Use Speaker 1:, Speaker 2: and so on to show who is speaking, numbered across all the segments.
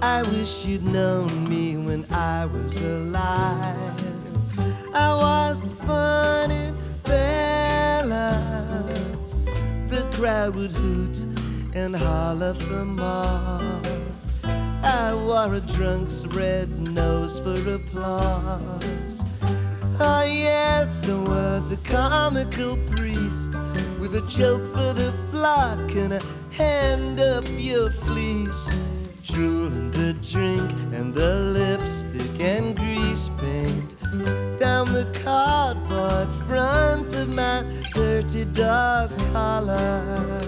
Speaker 1: I wish you'd known me when I was alive. I was a funny fella. The crowd would hoot and holler for more. I wore a drunk's red nose for applause. Oh yes, I was a comical priest with a joke for the flock and a hand up your fleece. Drooling the drink and the lipstick and grease paint down the cardboard front of my dirty dog collar.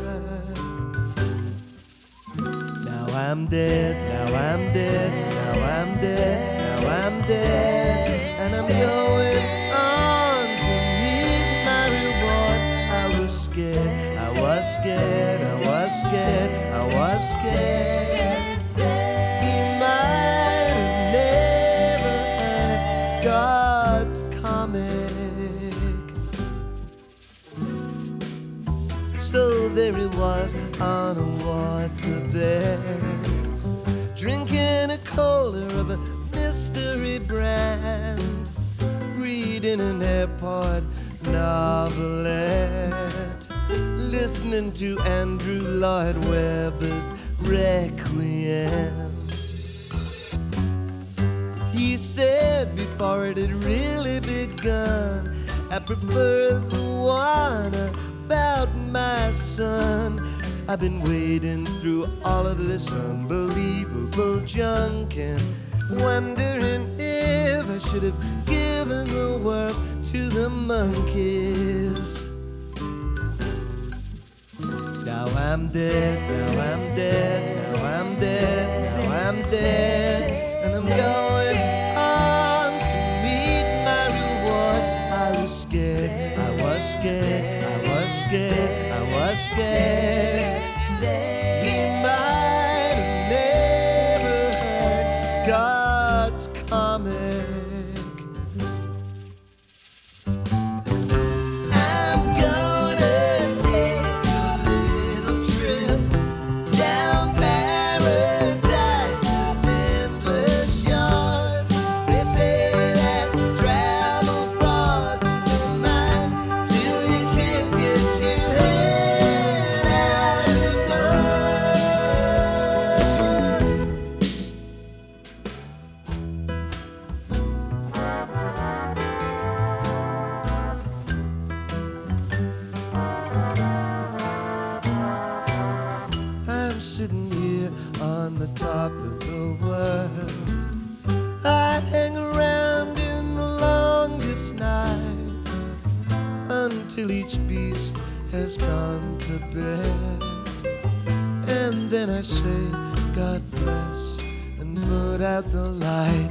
Speaker 1: Now I'm dead, now I'm dead, now I'm dead, now I'm dead, and I'm going on to meet my reward. I was scared, I was scared, I was scared, I was scared. He might have never heard God's comic. So there he was on a waterbed, drinking a cola of a mystery brand, reading an airport novelette, listening to Andrew Lloyd Webber's Requiem. He said before it had really begun, I prefer the one about my son. I've been wading through all of this unbelievable junk and wondering if I should have given the world to the monkeys. Now I'm dead, now I'm dead, now I'm dead, now I'm dead, and I'm going on to meet my reward. I was scared, I was scared, I was scared, I was scared. He might have never heard God's comic. I'm gonna take a little trip down Paradise's endless shores. They say that travel broadens your mind till you can't get your head out of the I'm sitting here on the top of the world. I hang around in the longest night until each beast has gone to bed. And then I say, God bless, and put out the light.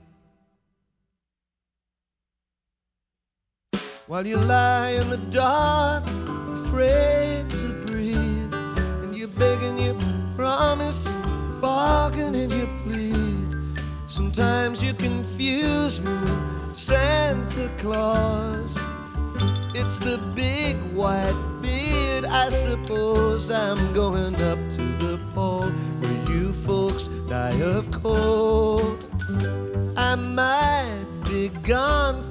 Speaker 1: While you lie in the dark, afraid to breathe, and you beg and you promise, bargain and you plead. Sometimes you confuse me with Santa Claus. It's the big white beard, I suppose. I'm going up to the pole where you folks die of cold. I might be gone